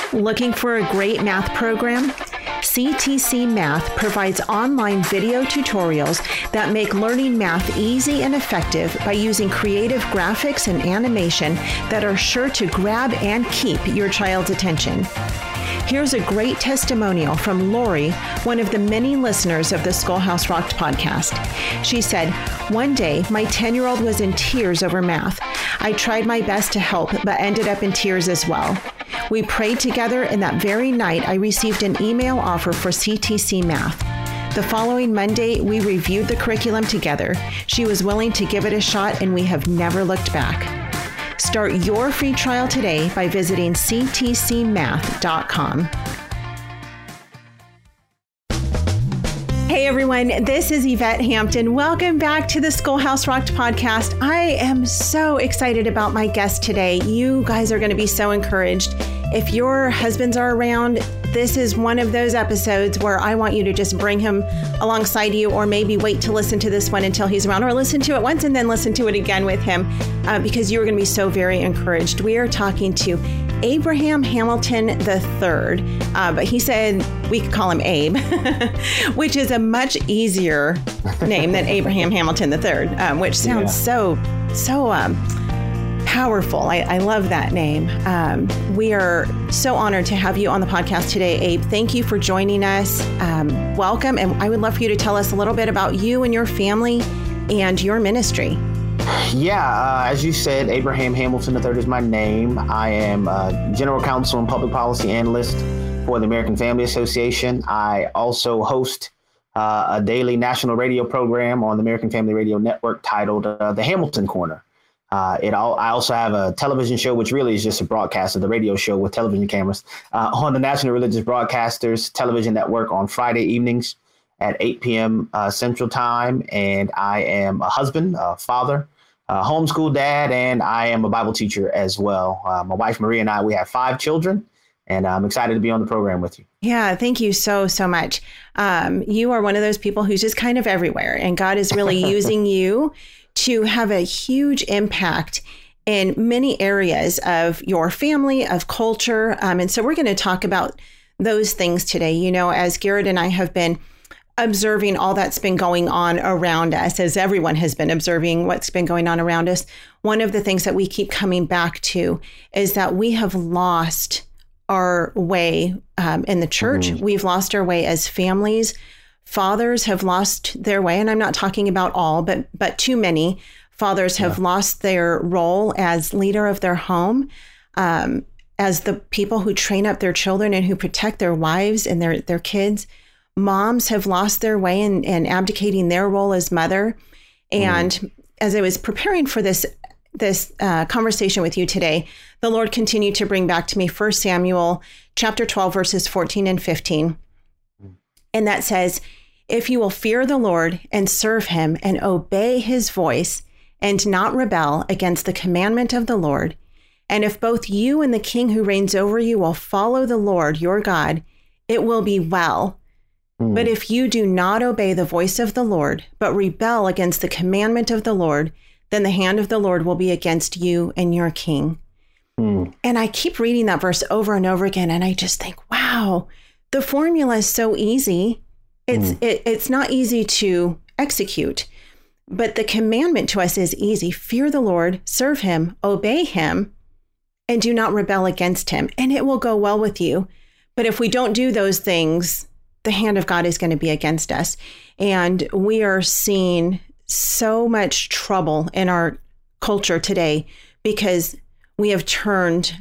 Looking for a great math program? CTC Math provides online video tutorials that make learning math easy and effective by using creative graphics and animation that are sure to grab and keep your child's attention. Here's a great testimonial from Lori, one of the many listeners of the Schoolhouse Rocked podcast. She said, "One day, my 10-year-old was in tears over math. I tried my best to help, but ended up in tears as well. We prayed together, and that very night, I received an email offer for CTC Math. The following Monday, we reviewed the curriculum together. She was willing to give it a shot, and we have never looked back." Start your free trial today by visiting ctcmath.com. Hey everyone, this is Yvette Hampton. Welcome back to the Schoolhouse Rocked podcast. I am so excited about my guest today. You guys are going to be so encouraged. If your husbands are around, this is one of those episodes where I want you to just bring him alongside you, or maybe wait to listen to this one until he's around, or listen to it once and then listen to it again with him, because you're going to be so very encouraged. We are talking to Abraham Hamilton III, but he said we could call him Abe, which is a much easier name than Abraham Hamilton III, which sounds so powerful. I love that name. We are so honored to have you on the podcast today, Abe. Thank you for joining us. Welcome. And I would love for you to tell us a little bit about you and your family and your ministry. Yeah, as you said, Abraham Hamilton III is my name. I am General Counsel and Public Policy Analyst for the American Family Association. I also host a daily national radio program on the American Family Radio Network titled The Hamilton Corner. I also have a television show, which really is just a broadcast of the radio show with television cameras on the National Religious Broadcasters Television Network on Friday evenings at 8 p.m. Central Time. And I am a husband, a father, a homeschool dad, and I am a Bible teacher as well. My wife, Maria, and I, we have 5 children, and I'm excited to be on the program with you. Yeah, thank you so much. You are one of those people who's just kind of everywhere, and God is really using you to have a huge impact in many areas of your family, of culture. And so we're going to talk about those things today. You know, as Garrett and I have been observing all that's been going on around us, as everyone has been observing what's been going on around us, one of the things that we keep coming back to is that we have lost our way in the church. Mm-hmm. We've lost our way as families. Fathers have lost their way, and I'm not talking about all, but too many fathers have lost their role as leader of their home, as the people who train up their children and who protect their wives and their kids. Moms have lost their way in abdicating their role as mother. And as I was preparing for this conversation with you today, the Lord continued to bring back to me 1 Samuel chapter 12, verses 14 and 15. And that says, "If you will fear the Lord and serve him and obey his voice and not rebel against the commandment of the Lord, and if both you and the king who reigns over you will follow the Lord your God, it will be well. But if you do not obey the voice of the Lord, but rebel against the commandment of the Lord, then the hand of the Lord will be against you and your king." And I keep reading that verse over and over again, and I just think, wow, the formula is so easy. It's not easy to execute, but the commandment to us is easy. Fear the Lord, serve him, obey him, and do not rebel against him, and it will go well with you. But if we don't do those things, the hand of God is going to be against us. And we are seeing so much trouble in our culture today because we have turned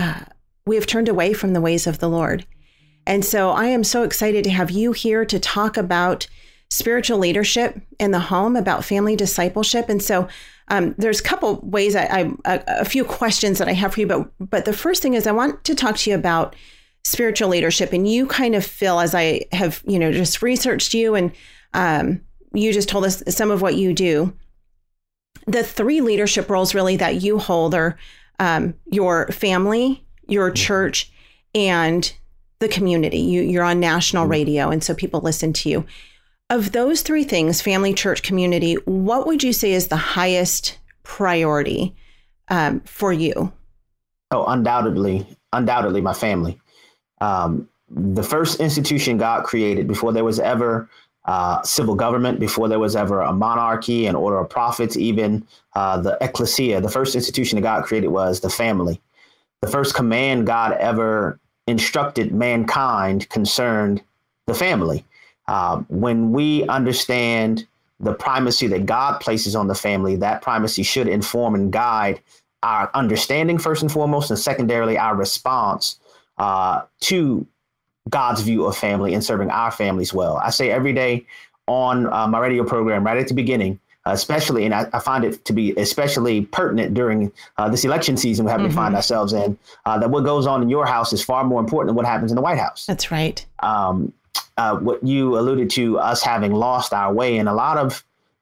away from the ways of the Lord. And so I am so excited to have you here to talk about spiritual leadership in the home, about family discipleship. And so there's a couple ways, a few questions that I have for you. But the first thing is I want to talk to you about spiritual leadership. And you kind of feel, as I have, just researched you and you just told us some of what you do, the 3 leadership roles really that you hold are your family, your church, and the community. You're on national radio, and so people listen to you. Of those 3 things, family, church, community, what would you say is the highest priority for you? Oh, undoubtedly my family. The first institution God created before there was ever civil government, before there was ever a monarchy, an order of prophets, even the ecclesia, the first institution that God created was the family. The first command God ever instructed mankind concerned the family. When we understand the primacy that God places on the family, that primacy should inform and guide our understanding first and foremost, and secondarily our response to God's view of family and serving our families well. I say every day on my radio program, right at the beginning, especially, and I find it to be especially pertinent during this election season we happen to find ourselves in, that what goes on in your house is far more important than what happens in the White House. That's right. What you alluded to, us having lost our way in a lot of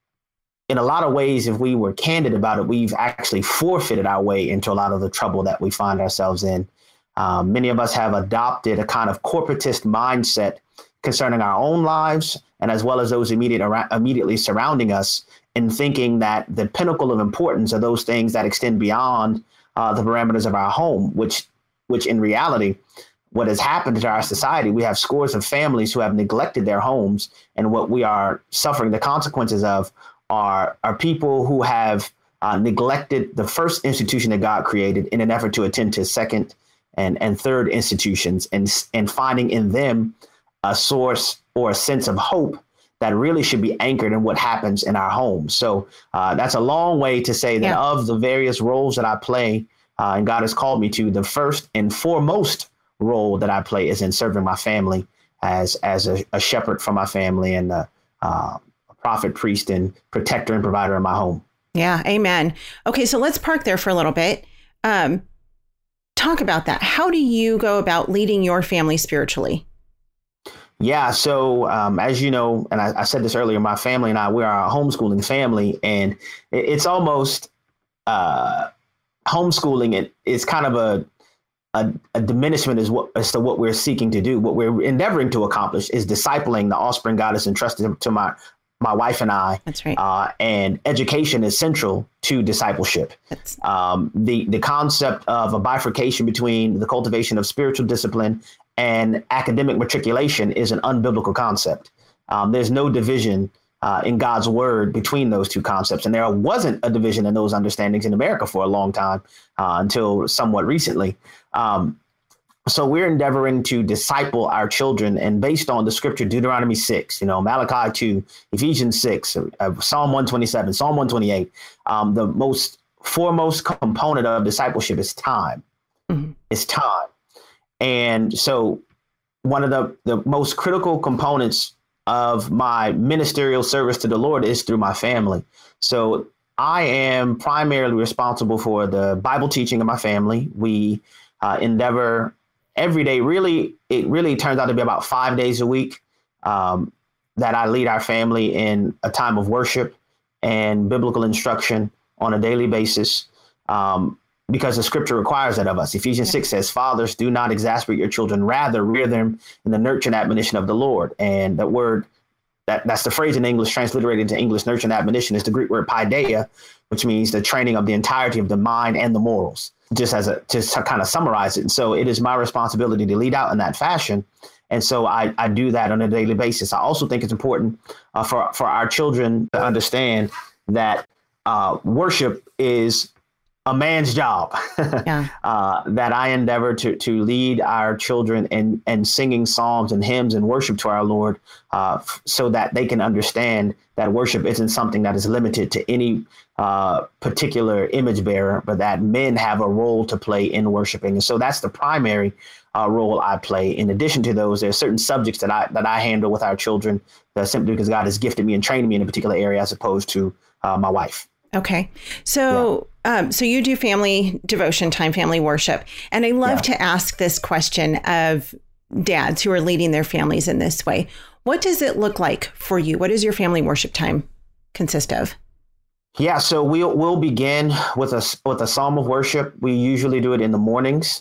ways, if we were candid about it, we've actually forfeited our way into a lot of the trouble that we find ourselves in. Many of us have adopted a kind of corporatist mindset concerning our own lives, and as well as those immediately surrounding us, in thinking that the pinnacle of importance are those things that extend beyond the parameters of our home, which in reality, what has happened to our society, we have scores of families who have neglected their homes, and what we are suffering the consequences of are people who have neglected the first institution that God created in an effort to attend to second and third institutions, and finding in them a source or a sense of hope that really should be anchored in what happens in our homes. So that's a long way to say that of the various roles that I play, and God has called me to, the first and foremost role that I play is in serving my family as a shepherd for my family, and a prophet, priest, and protector and provider in my home. Yeah, amen. Okay, so let's park there for a little bit. Talk about that. How do you go about leading your family spiritually? Yeah. So as you know, and I said this earlier, my family and I, we are a homeschooling family, and it's almost homeschooling. It is kind of a diminishment as to what we're seeking to do. What we're endeavoring to accomplish is discipling the offspring God has entrusted to my wife and I. That's right. And education is central to discipleship. The concept of a bifurcation between the cultivation of spiritual discipline and academic matriculation is an unbiblical concept. There's no division in God's word between those two concepts. And there wasn't a division in those understandings in America for a long time, until somewhat recently. So we're endeavoring to disciple our children, and based on the scripture, Deuteronomy 6, Malachi 2, Ephesians 6, Psalm 127, Psalm 128, the most foremost component of discipleship is time. Mm-hmm. It's time. And so one of the most critical components of my ministerial service to the Lord is through my family. So I am primarily responsible for the Bible teaching of my family. We endeavor every day. It really turns out to be about 5 days a week that I lead our family in a time of worship and biblical instruction on a daily basis, because the scripture requires that of us. Ephesians 6 says, "Fathers, do not exasperate your children, rather rear them in the nurture and admonition of the Lord." And that word, that's the phrase in English transliterated into English, nurture and admonition, is the Greek word paideia, which means the training of the entirety of the mind and the morals, just to kind of summarize it. And so it is my responsibility to lead out in that fashion. And so I do that on a daily basis. I also think it's important for our children to understand that worship is a man's job. That I endeavor to lead our children in singing psalms and hymns and worship to our Lord, so that they can understand that worship isn't something that is limited to any particular image bearer, but that men have a role to play in worshiping. And so that's the primary role I play. In addition to those, there are certain subjects that I handle with our children, simply because God has gifted me and trained me in a particular area as opposed to my wife. Okay. So, so you do family devotion time, family worship. And I love to ask this question of dads who are leading their families in this way. What does it look like for you? What does your family worship time consist of? Yeah, so we'll begin with a psalm of worship. We usually do it in the mornings,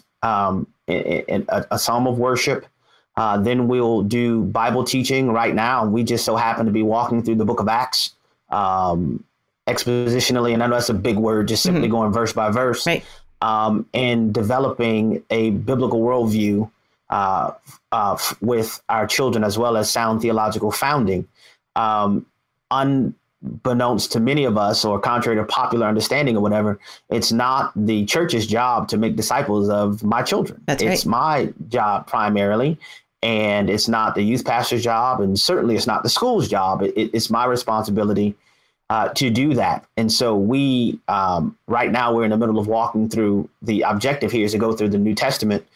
in a psalm of worship. Then we'll do Bible teaching. Right now, we just so happen to be walking through the book of Acts, expositionally, and I know that's a big word, just simply going verse by verse, right. And developing a biblical worldview with our children, as well as sound theological founding. Unbeknownst to many of us, or contrary to popular understanding or whatever, it's not the church's job to make disciples of my children. It's my job primarily. And it's not the youth pastor's job, and certainly it's not the school's job. It's my responsibility to do that. And so we, right now, we're in the middle of walking through. The objective here is to go through the New Testament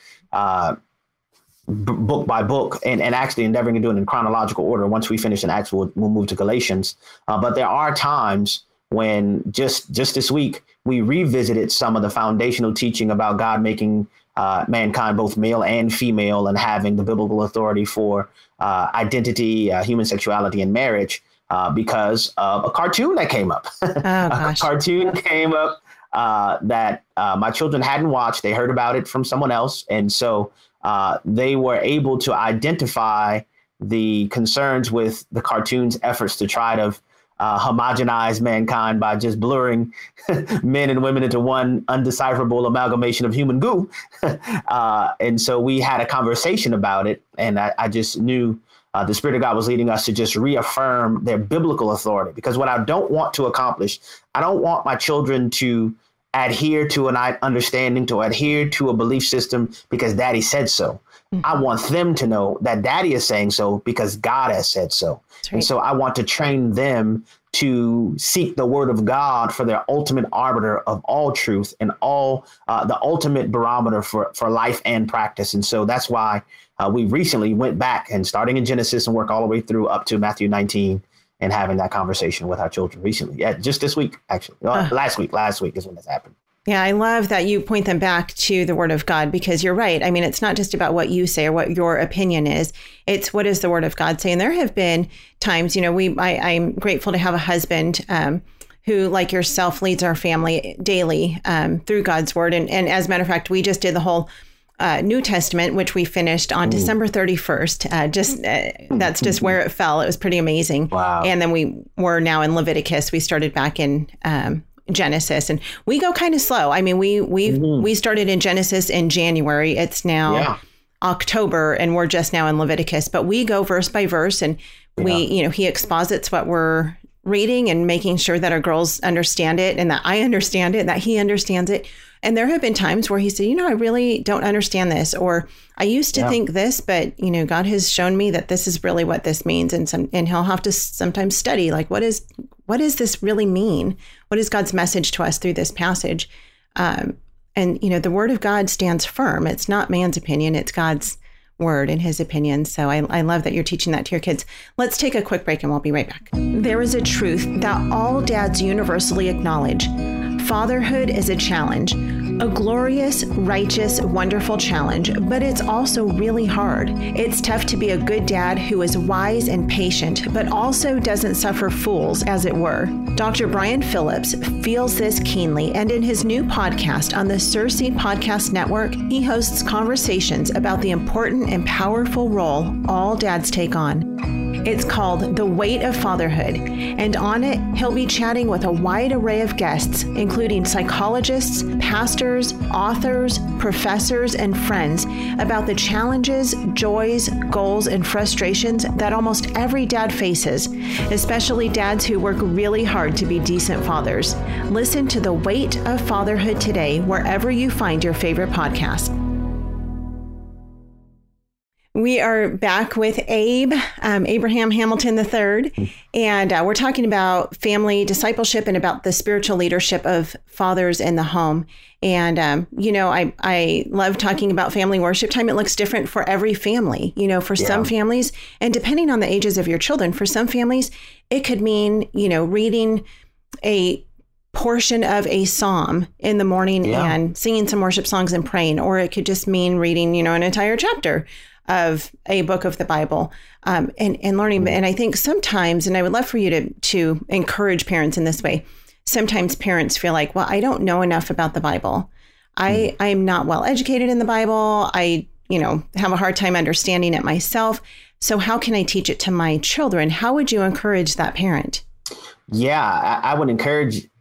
book by book, and actually endeavoring to do it in chronological order. Once we finish in Acts, we'll move to Galatians. But there are times when just this week, we revisited some of the foundational teaching about God making mankind both male and female, and having the biblical authority for identity, human sexuality, and marriage, because of a cartoon that came up. A cartoon came up that my children hadn't watched. They heard about it from someone else. And so they were able to identify the concerns with the cartoon's efforts to try to homogenize mankind by just blurring men and women into one undecipherable amalgamation of human goo. And so we had a conversation about it. And I just knew the Spirit of God was leading us to just reaffirm their biblical authority. Because what I don't want to accomplish, I don't want my children to adhere to an understanding, to adhere to a belief system because daddy said so. Mm-hmm. I want them to know that daddy is saying so because God has said so. Right. And so I want to train them to seek the word of God for their ultimate arbiter of all truth and all the ultimate barometer for life and practice. And so that's why we recently went back and starting in Genesis and work all the way through up to Matthew 19 and having that conversation with our children recently. Yeah, just this week, actually. Last week is when this happened. Yeah, I love that you point them back to the word of God, because you're right. I mean, it's not just about what you say or what your opinion is. It's what does the word of God say? And there have been times, I'm grateful to have a husband who, like yourself, leads our family daily through God's word. And as a matter of fact, we just did the whole New Testament, which we finished on December 31st. That's just where it fell. It was pretty amazing. Wow. And then we were now in Leviticus. We started back in Genesis, and we go kind of slow. I mean, we started in Genesis in January. It's now October, and we're just now in Leviticus. But we go verse by verse, and he exposits what we're reading and making sure that our girls understand it, and that I understand it, and that he understands it. And there have been times where he said, I really don't understand this, or I used to think this, but God has shown me that this is really what this means. And he'll have to sometimes study, like, what does this really mean? What is God's message to us through this passage? And the word of God stands firm. It's not man's opinion. It's God's word and his opinion. So I love that you're teaching that to your kids. Let's take a quick break and we'll be right back. There is a truth that all dads universally acknowledge. Fatherhood is a challenge, a glorious, righteous, wonderful challenge, but it's also really hard. It's tough to be a good dad who is wise and patient, but also doesn't suffer fools, as it were. Dr. Brian Phillips feels this keenly, and in his new podcast on the Circe Podcast Network, he hosts conversations about the important and powerful role all dads take on. It's called The Weight of Fatherhood, and on it, he'll be chatting with a wide array of guests, including psychologists, pastors, authors, professors, and friends about the challenges, joys, goals, and frustrations that almost every dad faces, especially dads who work really hard to be decent fathers. Listen to The Weight of Fatherhood today, wherever you find your favorite podcast. We are back with Abraham Hamilton III, and we're talking about family discipleship and about the spiritual leadership of fathers in the home. And, I love talking about family worship time. It looks different for every family, for some families, and depending on the ages of your children, for some families, it could mean, reading a portion of a psalm in the morning and singing some worship songs and praying, or it could just mean reading, an entire chapter of a book of the Bible, and learning. And I think sometimes, and I would love for you to encourage parents in this way. Sometimes parents feel like, well, I don't know enough about the Bible. I'm not well educated in the Bible. I, have a hard time understanding it myself. So how can I teach it to my children? How would you encourage that parent? Yeah, I would encourage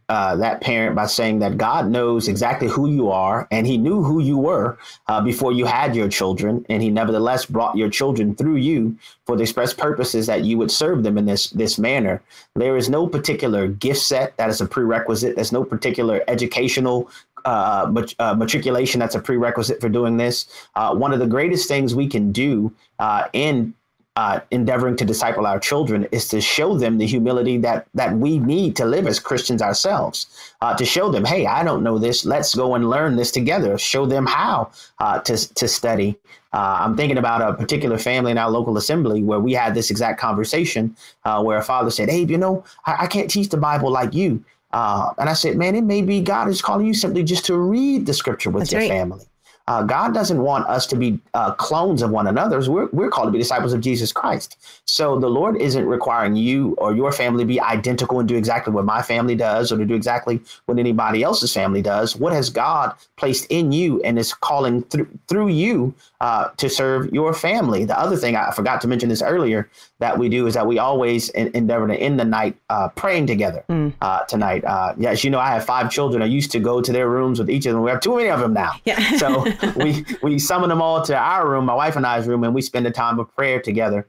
that parent by saying that God knows exactly who you are, and he knew who you were before you had your children. And he nevertheless brought your children through you for the express purposes that you would serve them in this manner. There is no particular gift set that is a prerequisite. There's no particular educational matriculation that's a prerequisite for doing this. One of the greatest things we can do in endeavoring to disciple our children is to show them the humility that we need to live as Christians ourselves, to show them, hey, I don't know this. Let's go and learn this together. Show them how to study. I'm thinking about a particular family in our local assembly where we had this exact conversation where a father said, hey, I can't teach the Bible like you. And I said, man, it may be God is calling you simply just to read the scripture with your family. God doesn't want us to be clones of one another. We're called to be disciples of Jesus Christ. So the Lord isn't requiring you or your family to be identical and do exactly what my family does or to do exactly what anybody else's family does. What has God placed in you and is calling through you to serve your family? The other thing, I forgot to mention this earlier, that we do is that we always endeavor to end the night praying together tonight. Yes, I have 5 children. I used to go to their rooms with each of them. We have too many of them now. Yeah. So we summon them all to our room, my wife and I's room, and we spend a time of prayer together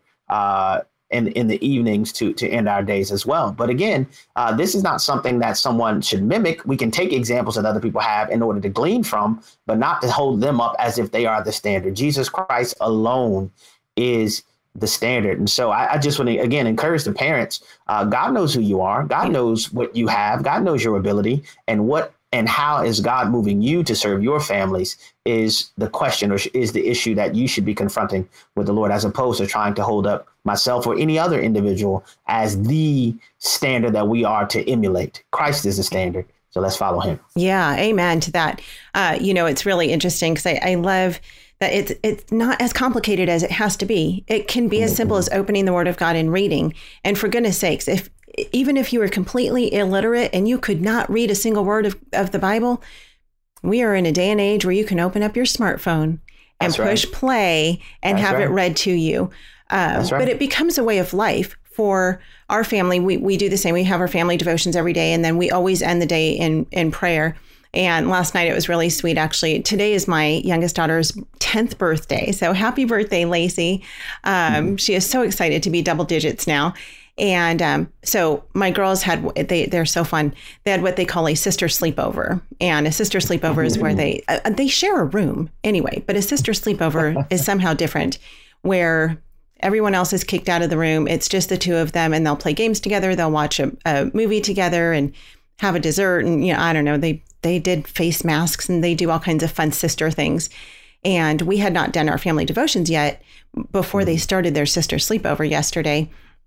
in the evenings to end our days as well. But again, this is not something that someone should mimic. We can take examples that other people have in order to glean from, but not to hold them up as if they are the standard. Jesus Christ alone is the standard. And so I just want to, again, encourage the parents. God knows who you are. God knows what you have. God knows your ability, and how is God moving you to serve your families is the question, or is the issue that you should be confronting with the Lord, as opposed to trying to hold up myself or any other individual as the standard that we are to emulate. Christ is the standard. So let's follow him. Yeah. Amen to that. It's really interesting because I love that it's not as complicated as it has to be. It can be as simple as opening the Word of God and reading. And for goodness sakes, even if you were completely illiterate and you could not read a single word of the Bible, we are in a day and age where you can open up your smartphone and push play and have it read to you. But it becomes a way of life for our family. We do the same. We have our family devotions every day, and then we always end the day in prayer. And last night it was really sweet, actually. Today is my youngest daughter's 10th birthday. So happy birthday, Lacey. She is so excited to be double digits now. And so my girls they're so fun. They had what they call a sister sleepover. And a sister sleepover is where they share a room anyway. But a sister sleepover is somehow different, where everyone else is kicked out of the room. It's just the two of them, and they'll play games together. They'll watch a movie together and have a dessert. And, I don't know, they did face masks and they do all kinds of fun sister things. And we had not done our family devotions yet before they started their sister sleepover yesterday.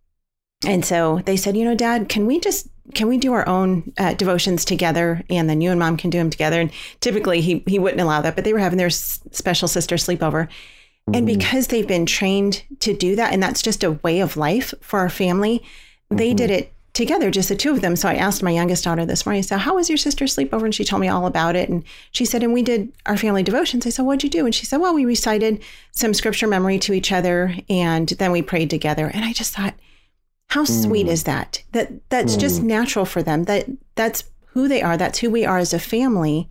And so they said, Dad, can we do our own devotions together? And then you and Mom can do them together. And typically he wouldn't allow that, but they were having their special sister sleepover. And because they've been trained to do that, and that's just a way of life for our family, they did it together, just the two of them. So I asked my youngest daughter this morning, so how was your sister sleepover? And she told me all about it. And she said, and we did our family devotions. I said, what'd you do? And she said, well, we recited some scripture memory to each other, and then we prayed together. And I just thought, how sweet is that? That's just natural for them. That's who they are. That's who we are as a family,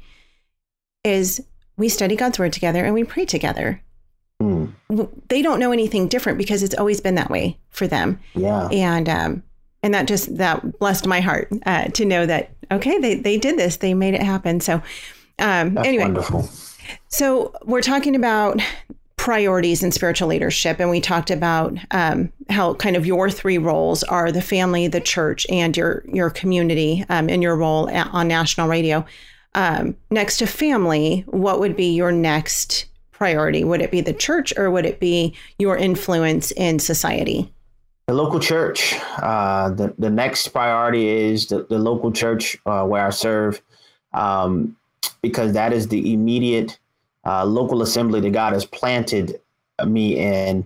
is we study God's word together and we pray together. They don't know anything different because it's always been that way for them. Yeah. And that blessed my heart to know that, okay, they did this, they made it happen. So anyway, wonderful. So we're talking about priorities in spiritual leadership. And we talked about how kind of your 3 roles are the family, the church, and your community in your role on national radio. Next to family, what would be your next priority? Would it be the church, or would it be your influence in society? The local church. The next priority is the local church where I serve, because that is the immediate local assembly that God has planted me in.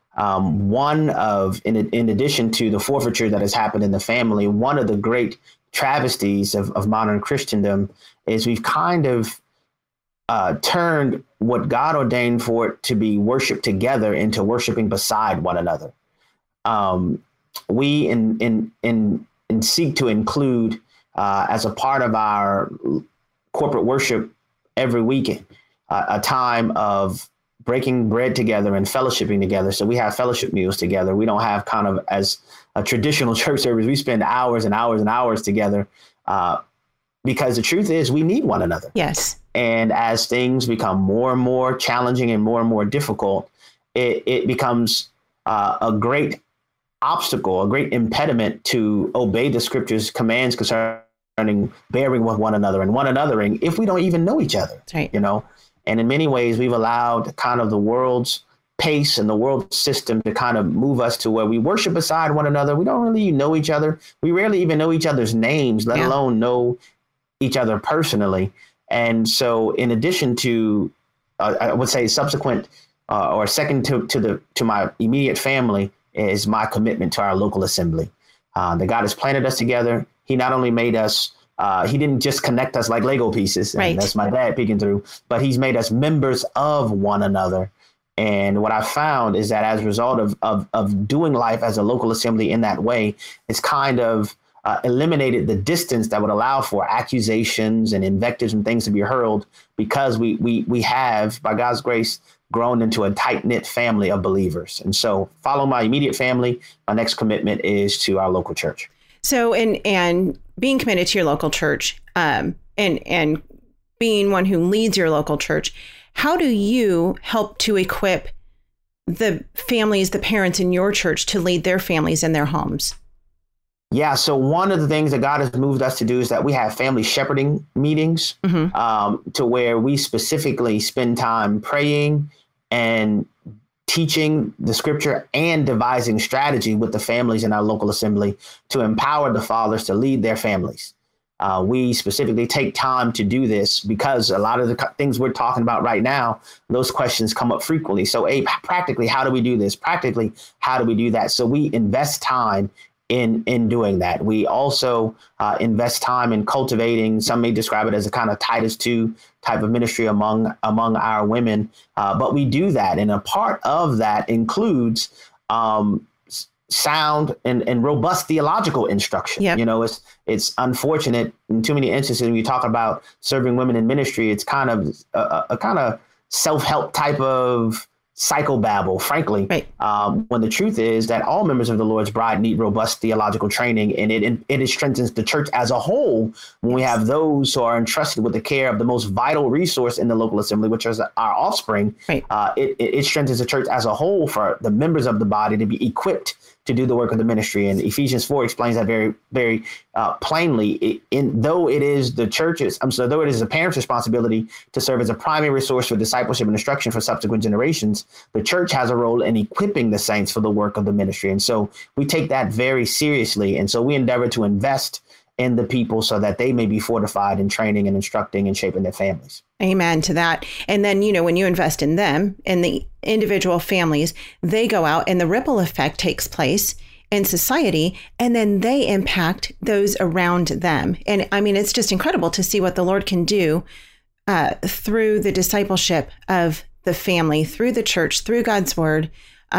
In addition to the forfeiture that has happened in the family, one of the great travesties of modern Christendom is we've kind of turned what God ordained for it to be worship together into worshiping beside one another. We seek to include as a part of our corporate worship every weekend, a time of breaking bread together and fellowshipping together. So we have fellowship meals together. We don't have kind of as a traditional church service. We spend hours and hours and hours together because the truth is we need one another. Yes. And as things become more and more challenging and more difficult, it becomes a great obstacle, a great impediment to obey the scripture's commands concerning bearing with one another and one anothering if we don't even know each other. That's right. You know, and in many ways, we've allowed kind of the world's pace and the world system to kind of move us to where we worship beside one another. We don't really know each other. We rarely even know each other's names, let alone know each other personally. And so in addition to, I would say subsequent or second to my immediate family is my commitment to our local assembly. That God has planted us together. He not only made us, he didn't just connect us like Lego pieces. Right. And that's my dad peeking through, but he's made us members of one another. And what I found is that as a result of doing life as a local assembly in that way, it's kind of eliminated the distance that would allow for accusations and invectives and things to be hurled, because we have, by God's grace, grown into a tight-knit family of believers. And so follow my immediate family. My next commitment is to our local church. So and being committed to your local church and being one who leads your local church, how do you help to equip the families, the parents in your church to lead their families in their homes? Yeah. So one of the things that God has moved us to do is that we have family shepherding meetings to where we specifically spend time praying and teaching the scripture and devising strategy with the families in our local assembly to empower the fathers to lead their families. We specifically take time to do this because a lot of the things we're talking about right now, those questions come up frequently. So practically, how do we do this? Practically, how do we do that? So we invest time in doing that. We also invest time in cultivating, some may describe it as a kind of Titus II type of ministry among our women. But we do that. And a part of that includes sound and robust theological instruction. Yep. You know, it's unfortunate in too many instances when you talk about serving women in ministry, it's kind of a kind of self-help type of psychobabble, frankly, right. When the truth is that all members of the Lord's bride need robust theological training, and it strengthens the church as a whole when we have those who are entrusted with the care of the most vital resource in the local assembly, which is our offspring. Right. It strengthens the church as a whole for the members of the body to be equipped to do the work of the ministry. And Ephesians 4 explains that very, very plainly. Though it is the church's, though it is the parent's responsibility to serve as a primary resource for discipleship and instruction for subsequent generations, the church has a role in equipping the saints for the work of the ministry. And so we take that very seriously. And so we endeavor to invest in the people so that they may be fortified in training and instructing and shaping their families. Amen to that. And then, you know, when you invest in them, in the individual families, they go out and the ripple effect takes place in society, and then they impact those around them. And I mean, it's just incredible to see what the Lord can do through the discipleship of the family, through the church, through God's word,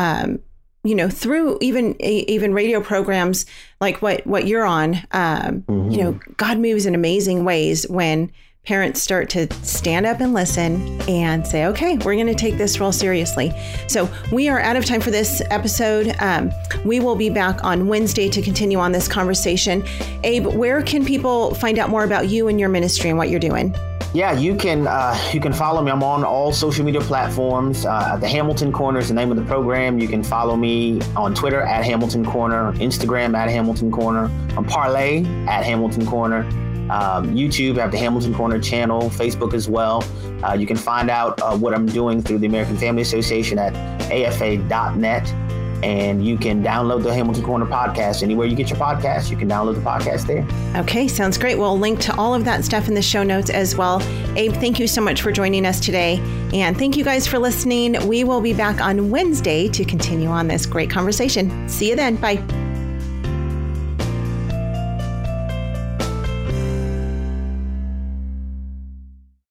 you know, through even radio programs like what you're on. You know, God moves in amazing ways when parents start to stand up and listen and say, okay, we're going to take this role seriously. So we are out of time for this episode. We will be back on Wednesday to continue on this conversation. Abe, where can people find out more about you and your ministry and what you're doing? Yeah, you can follow me. I'm on all social media platforms. The Hamilton Corner is the name of the program. You can follow me on Twitter at Hamilton Corner, Instagram at Hamilton Corner, on Parlay at Hamilton Corner, YouTube. I have the Hamilton Corner channel, Facebook as well. You can find out what I'm doing through the American Family Association at afa.net. And you can download the Hamilton Corner podcast. Anywhere you get your podcast, you can download the podcast there. Okay, sounds great. We'll link to all of that stuff in the show notes as well. Abe, thank you so much for joining us today. And thank you guys for listening. We will be back on Wednesday to continue on this great conversation. See you then. Bye.